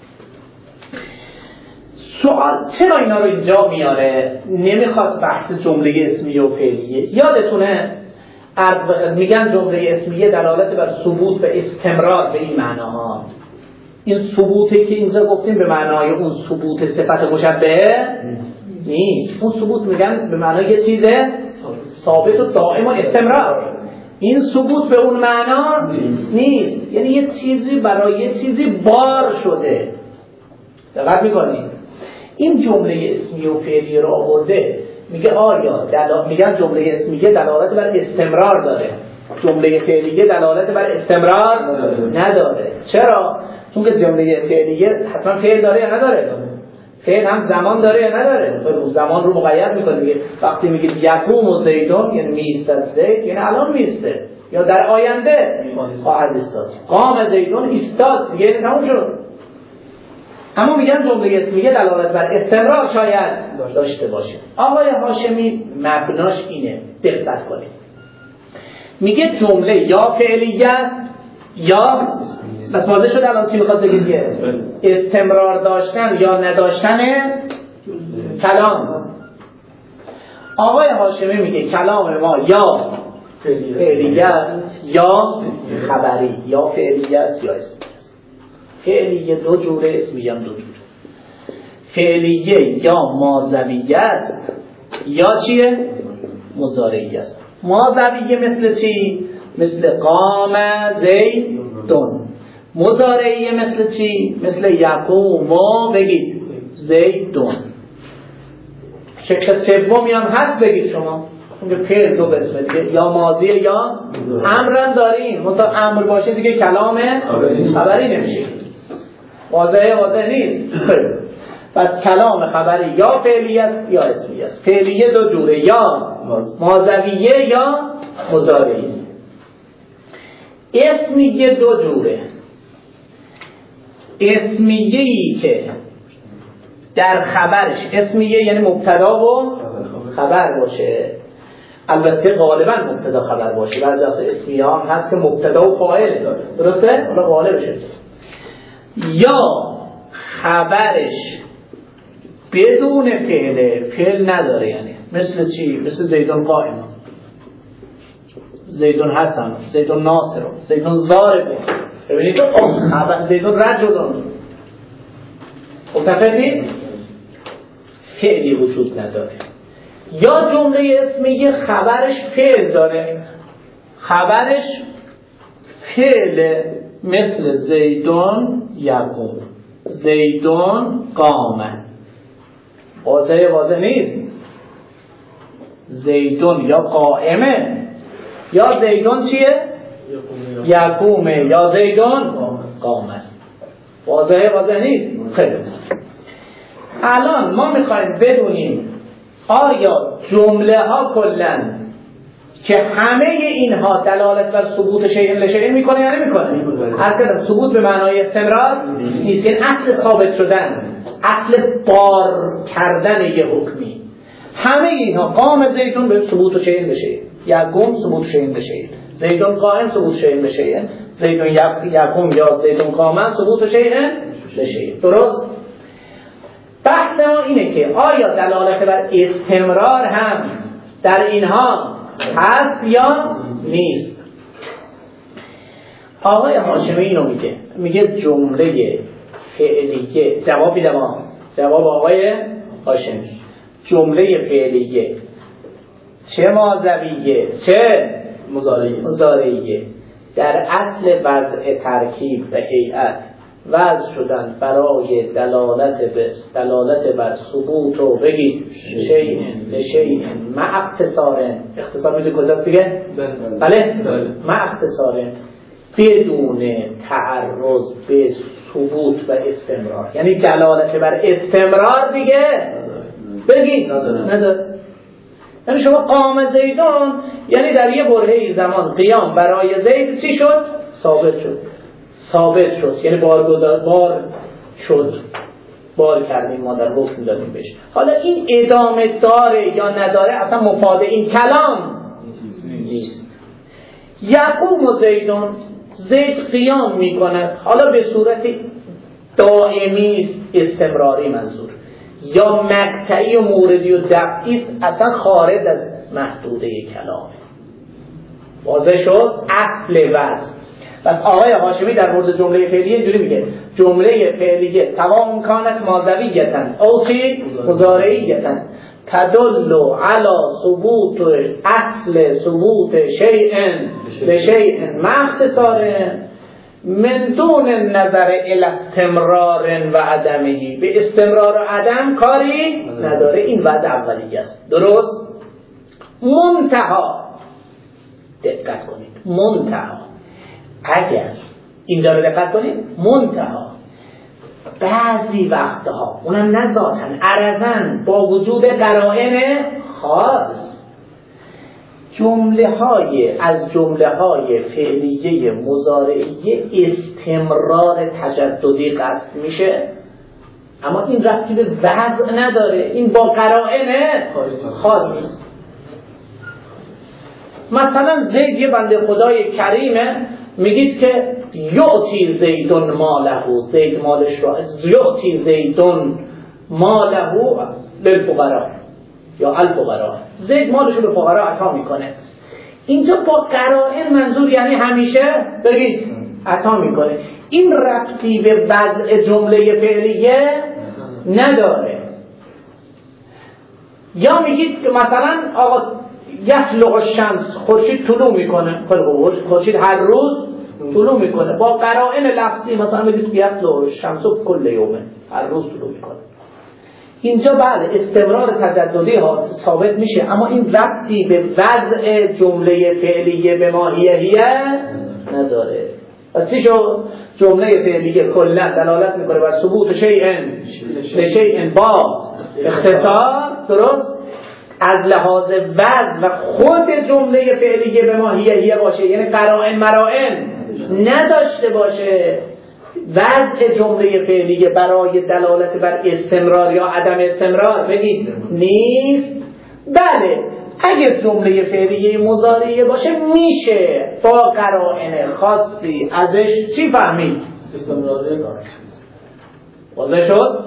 سوال چرا اینا رو اینجا میاره؟ نمیخواد بحث جمله اسمیه و فعلیه. یادتونه میگن جمله اسمیه دلالت بر ثبوت و استمرار به این معناها. این ثبوتی که اینجا گفتیم به معنای اون ثبوت صفت مشبهه نیست. اون ثبوت میگن به معنای یه چیزه ثابت و دائم و استمرار. این ثبوت به اون معنا نیست. یعنی یه چیزی برای یه چیزی بار شده. دقت میکنید؟ این جمله اسمیه و فعلیه رو آورده، میگه آیا میگن جمله اسمیه دلالت بر استمرار داره، جمله فعلیه دلالت بر استمرار نداره. چرا؟ چون که جمله فعلیه حتما فعل داره یا نداره؟ فعل هم زمان داره یا نداره؟ زمان رو مقید میکنه دیگه. وقتی میگید یقوم و زیدون یعنی میستد زید، یعنی الان میسته یا در آینده خواهد ایستاد. قام زیدون ایستاد دیگه، تموم شد. اما میگن جمله اسمیه دلالت بر استمرار شاید داشته باشه. آقای هاشمی مبناش اینه، دقت کنید. میگه جمله یا فعلیه است یا بس واضح شد الان چی میخواد بگید؟ استمرار داشتن یا نداشتن کلام. آقای هاشمی میگه کلام ما یا فعلیه است یا خبری، یا فعلیه است یا اسمیه. فعلیه دو جوره، اسمیه هم دو جوره. فعلیه یا ماضیه است یا چیه؟ مضارعیه است. ماضیه مثل چی؟ مثل قام زیدون. مضارعه مثل چی؟ مثل یقوم بگید زیدون. شکل سومی هم هست بگید شما، اونجا فعل دو قسمه دیگه، یا ماضیه یا امرم داریم. منتها امر باشه دیگه کلام خبری نمیشه. واضح نیست. پس کلام خبری یا فعلی است یا اسمی است. فعلیه دو جوره، یا ماضیه یا مضارعه. اسمیه دو جوره. اسمیه‌ای که در خبرش، اسمیه یعنی مبتدا و خبر باشه، البته غالبا مبتدا خبر باشه. بعضی وقتا اسمیه هم هست که مبتدا و فاعل داره، درسته؟ حالا غالبشه. یا خبرش بدون فعل نداره، یعنی مثل چی؟ مثل زیدون قائم، زیدون حسن، زیدون ناصر، زیدون ضارب. ببینید زیدون رجلون، متفقید؟ فعلی وجود نداره. یا جمله اسمیه خبرش فعل داره، خبرش فعل، مثل زیدون یقوم، زیدون قامه. واضح نیست. زیدون یا قائمه، یا زیدون چیه؟ یقومه، یا زیدون قامه. واضح نیست. خیلی. الان ما میخوایم بدونیم آیا جمله ها کلن که همه اینها دلالت بر ثبوت شیء لشیء میکنه یا نمیکنه؟ هر کدام ثبوت به معنای استمرار نیست، یعنی اصل ثابت شدن، اصل بار کردن یه حکمی. همه اینها قام زیدون به ثبوت شیء لشیء، یقوم ثبوت شیء لشیء، زیدون قائم ثبوت شیء لشیء، زیدون یقوم یا زیدون قائم ثبوت شیء لشیء. درست؟ بحث ما اینه که آیا دلالت بر استمرار هم در اینها هست یا نیست. آقای هاشمی اینو میگه جمله فعلیه، جواب آقای هاشمی، جمله فعلیه چه ماضیه چه مضارعیه در اصل وضع ترکیب و هیئت وضع شدن برای دلالت بر ثبوت و بگید شیء لشیء مع اختصار میده کجاست دیگه؟ بله مع اختصار، بدون تعرض به ثبوت و استمرار. یعنی دلالت بر استمرار دیگه بگید نداره. یعنی شما قام زیدون، یعنی در یه برهه زمان قیام برای زید چی شد؟ ثابت شد، یعنی بار کردیم، ما در حکم دادیم بهش. حالا این ادامه داره یا نداره اصلا مفاد این کلام نیست. یقوم و زیدون، زید قیام میکنه، حالا به صورت دائمی استمراری منظور، یا مقطعی و موردی و دفعی است، اصلا خارج از محدوده کلامه. واضح شد؟ اصل وضع. پس آقای هاشمی در مورد جمله فعلیه اینجوری میگه جمله فعلیه سواء کانت ماضیه او چی مضارعیه تدل علی ثبوت اصل ثبوت شیء لشیء مع اختصار من دون نظر الی استمرار و عدمه. به استمرار و عدم کاری نداره، این وضع اولیه است. درست؟ منتها، دقت کنید، منتها اگر اینجا رو دقت کنید، منتها بعضی وقتها اونم نذاتن عرضن با وجود قرائن خاص از جمله های فعلیه مضارعیه استمرار تجددی قصد میشه، اما این ربطی به وضع نداره، این با قرائن خاص. مثلا زید یه بنده خدای کریمه، میگید که یعطی زیدون ماله، زید مالش را یعطی زیدون ماله للفقراء یا الفقراء، زید مالش رو به فقرا عطا میکنه. اینجا با قرائن منظور یعنی همیشه بگید عطا میکنه، این ربطی به وضع جمله فعلیه نداره. یا میگید که مثلا آقا یطلع الشمس، خورشید طلوع میکنه، خورشید هر روز طلوع میکنه با قرائن لفظی، مثلا میگید یطلع الشمس کل یوم، هر روز طلوع میکنه. اینجا بعد استمرار تجددی ها ثابت میشه، اما این ربطی به وضع جمله فعلیه به ماهیه نداره. پس چی شد؟ جمله فعلیه کلا دلالت میکنه بر ثبوت شیء با اختصار، درست؟ از لحاظ وضع و خود جمله فعلیه به ماهیه باشه، یعنی قرائن مرائن نداشته باشه. وضع جمله فعلیه برای دلالت بر استمرار یا عدم استمرار بگید نیست. بله اگر جمله فعلیه مضارعه باشه میشه با قرائن خاصی ازش چی فهمید؟ استمراری داره. واضح شد؟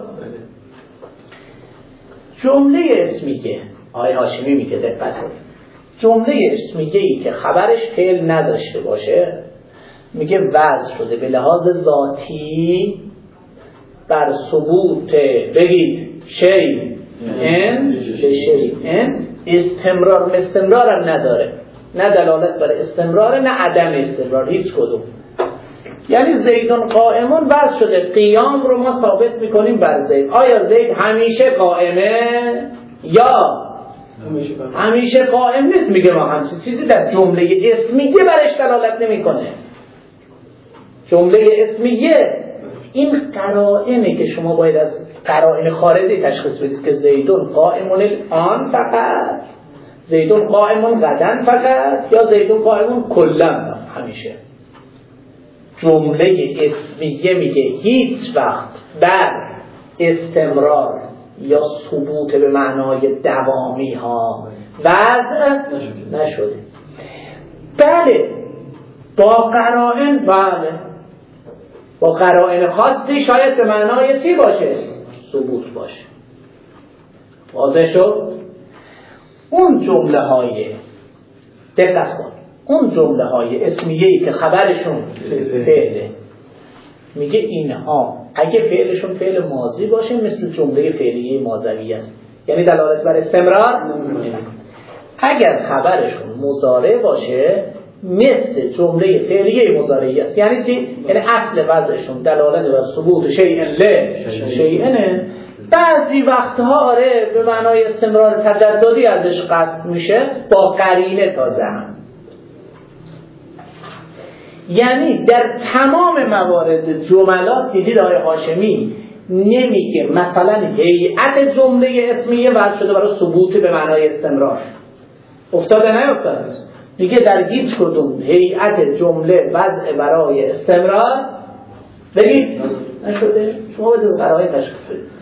جمله اسمیه آقای هاشمی میگه دقت کنید، جمله اسمیه ای که خبرش فعل نداشته باشه میگه وضع شده به لحاظ ذاتی بر ثبوت بگید شیء استمرار هم نداره، نه دلالت بر استمرار نه عدم استمرار، هیچ کدوم. یعنی زیدون قائمون وضع شده، قیام رو ما ثابت میکنیم بر زید. آیا زید همیشه قائمه یا همیشه قائم نیست؟ میگه ما همچین چیزی در جمله اسمیه برش دلالت نمیکنه. جمله اسمیه این قرائنه که شما باید از قرائن خارجی تشخیص بدید که زیدون قائمون الان فقط، زیدون قائمون غدن فقط، یا زیدون قائمون کلا همیشه. جمله اسمیه میگه هیچ وقت بر استمرار یا ثبوت به معنای دوامی ها وضع نشده. بله با قرائن، بله با قرائن خاصی شاید به معنای چی باشه؟ ثبوت باشه. واضح شد؟ اون جمله های دقت کن، اون جمله های اسمیه‌ای که خبرشون فعله، میگه اینها اگه فعلشون فعل ماضی باشه مثل جمله فعلیه ماضی است، یعنی دلالت بر استمرار نمی‌کنه. اگر خبرشون مضارع باشه مثل جمله فعلیه مضارعی است. یعنی چی؟ یعنی اصل وضعشون دلالت بر ثبوت شیئن. بعضی وقتها آره به معنای استمرار تجددی ازش قصد میشه با قرینه تازه هم. یعنی در تمام موارد جملات دیدید آقای هاشمی نمیگه مثلا هیئت جمله اسمیه وضع شده برای ثبوت به معنای استمرار. افتاده نیفتاده؟ میگه در هیچ کدوم هیئت جمله وضع برای استمرار بگید نشده. شما باید قرائن تشخیص بدید،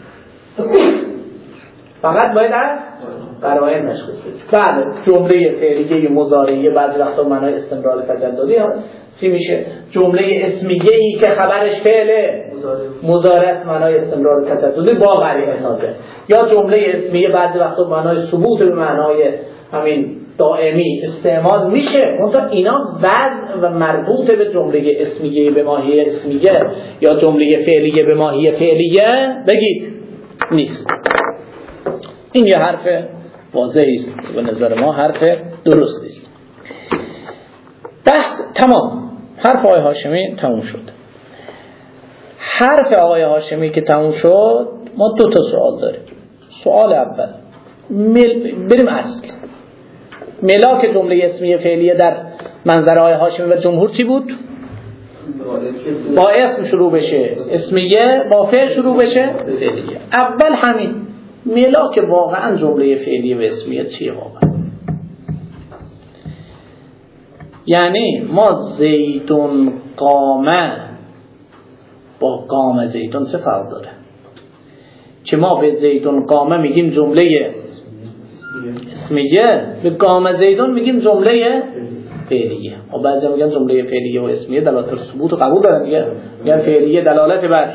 فقط باید از قرائن تشخیص بدید. بله جمله فعلیه مضارعه بعضی وقتا معنای استمرار تجددی ها چی میشه؟ جمله اسمیه ای که خبرش فعل مضارع است معنای استمرار تجددی با قرینه تازه، یا جمله اسمیه بعضی وقتا معنای ثبوت به معنای همین دائمی استعمال میشه. منتها اینا وضع و مربوط به جمله اسمیه به ماهیه اسمیه یا جمله فعلیه به ماهیه فعلیه بگید نیست. این یه حرف واضحی است، به نظر ما حرف درستی است. بس تمام. حرف آقای هاشمی تموم شد. حرف آقای هاشمی که تموم شد ما دو تا سوال داریم. سوال اول بریم اصل ملاک جمله اسمیه فعلیه در منظر آقای هاشمی و جمهور چی بود؟ با اسم شروع بشه اسمیه، با فعل شروع بشه فعلیه. اول همین ملاک واقعا جمله فعلیه و اسمیه چیه واقعا؟ یعنی ما زیدون قامه با قام زیدون چه فرق داره؟ که ما به زیدون قامه میگیم جمله اسمیه، به قام زیدون میگیم جمله فعلیه. و بعضی میگن جمله فعلیه و اسمیه دلالت بر ثبوت و قبول دارن دیگه. میگن فعلیه دلالت بر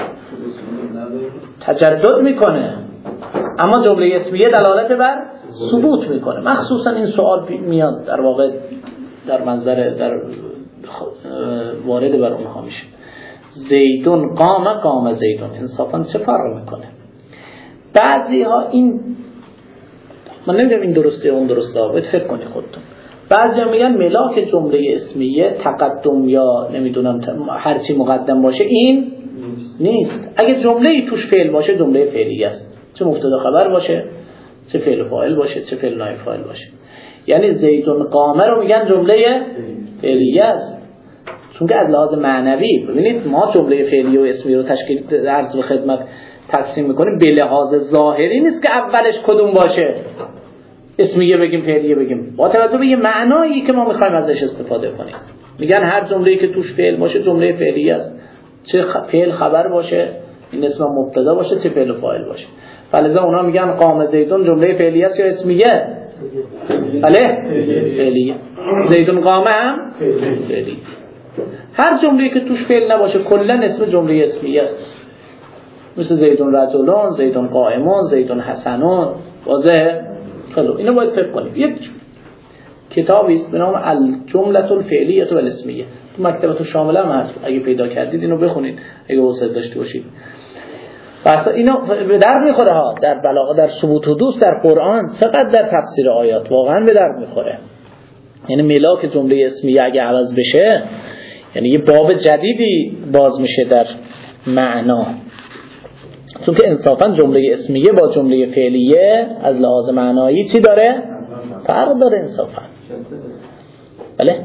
تجدد میکنه اما جمله اسمیه دلالت بر ثبوت میکنه. مخصوصا این سوال میاد در واقع در منظر در وارد بر اونها میشه. زیدون قام زیدون انصافا چه فرق میکنه؟ بعضی ها این من نمیگم این درسته اون درسته، باید فکر کنی خودتون. بعضیا میگن ملاک جمله اسمیه تقدم یا نمیدونم هر چی مقدم باشه این نیست. اگه جمله‌ای توش فعل باشه جمله فعلیه است، چه مبتدا خبر باشه، چه فعل و فاعل باشه، چه فعل نایب فاعل باشه. یعنی زیدون قامه رو میگن جمله فعلیه است، چون که از لحاظ معنوی ببینید ما جمله فعلی و اسمی رو تشکیل عرض به خدمت تقسیم میکنیم به لحاظ ظاهری نیست که اولش کدوم باشه، اسمیه بگیم فعلیه بگیم، با توجه به یه معنایی که ما میخوایم ازش استفاده کنیم. میگن هر جمله‌ای که توش فعل باشه جمله فعلیه است، چه فعل خبر باشه این اسم مبتدا باشه، چه فعل فاعل باشه. فلذا اونا میگن قام زیدون جمله فعلیه است یا اسمیه؟ بله فعلیه. زیدون قامه هم فعلیه. هر جمله‌ای که توش فعل نباشه کلا اسم جمله اسمیه است، مثل زیدون رجلون، زیدون قائمون، زیدون حسنون. واضحه؟ خیلی اینو باید فکر کنیم. یک کتابی است به نام الجمله الفعلیه والاسمیه، تو مکتبه شامله هم هست، اگه پیدا کردید اینو بخونید اگه حوصله داشته باشید. پس اینو به درد میخوره ها، در بلاغه، در ثبوت حدوث، در قرآن، چقدر در تفسیر آیات واقعا به درد میخوره. یعنی ملاک جمله اسمیه اگه عوض بشه یعنی یه باب جدیدی باز میشه در معنا، چون که انصافا جمله اسمیه با جمله فعلیه از لحاظ معنایی چی داره؟ فرق داره انصافا. بله؟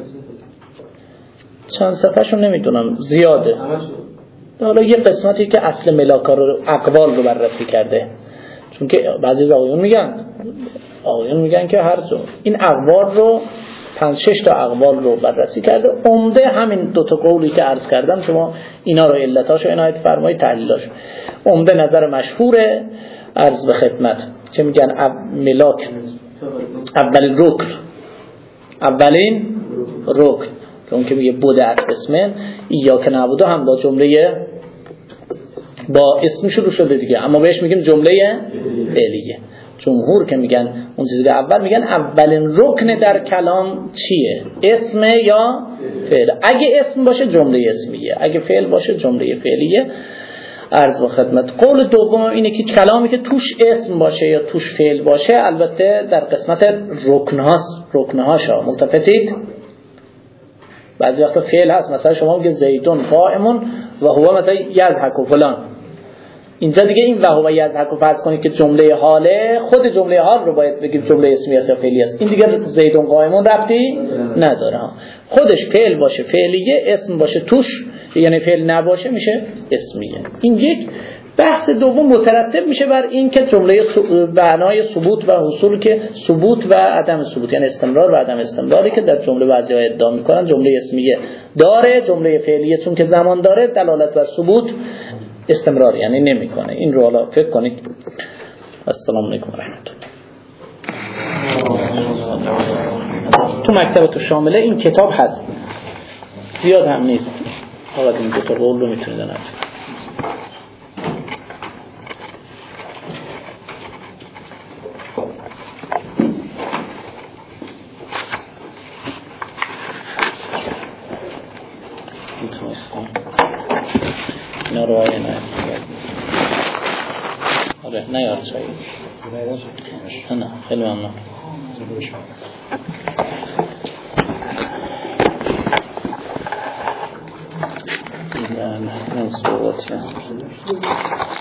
چند صفحه‌شو نمیدونم، زیاده. حالا یه قسمتی که اصل ملاکا رو اقوال رو بررسی کرده، چون که بعضی آقایون میگن که هر این اقوال رو 5-6 تا اقوال رو بررسی کرده، عمده همین دو تا قولی که عرض کردم شما اینا رو علتاشو عنایت فرمایید، تحلیلاشو. عمده نظر مشهوره عرض به خدمت چه میگن ملاک اولین رکن که اون که میگه بدعت اسمن ایاک نعبد هم با جمله با اسم شروع شده دیگه، اما بهش میگیم جمله فعلیه. جمهور که میگن اون چیزی که اول میگن اولین رکن در کلام چیه؟ اسم یا فعل؟ اگه اسم باشه جمله اسمیه، اگه فعل باشه جمله فعلیه. عرض و خدمت قول دوم اینه که کلامی که توش اسم باشه یا توش فعل باشه البته در قسمت رکنهاشا ملتفتید. بعضی وقتا فعل هست، مثلا شما میگه زیدون قائمون و هو مثلا یضحک و فلان، اینجا دیگه این و هو یضحک و فرض کنید که جمله حاله، خود جمله حال رو باید بگیم جمله اسمی است یا فعلی است. این دیگه زیدون قائمون ربطی نداره، خودش فعل باشه فعلیه، اسم باشه توش یعنی فعل نباشه میشه اسمیه. این یک بحث دوم مترتب میشه بر این که جمله بنای ثبوت و حصول، که ثبوت و عدم ثبوت یعنی استمرار و عدم استمراری که در جمله بعضی‌ها ادعا میکنن جمله اسمیه داره، جمله فعلیه چون که زمان داره دلالت بر ثبوت استمرار یعنی نمیکنه. این رو حالا فکر کنید. السلام علیکم و رحمت الله. تو مکتبه شامله این کتاب هست، زیاد هم نیست، فقط این دو تا قول رو میتونید نفهم. اینا رو آیه نه یاد شاید نه خیلی ممنون. نه صحبت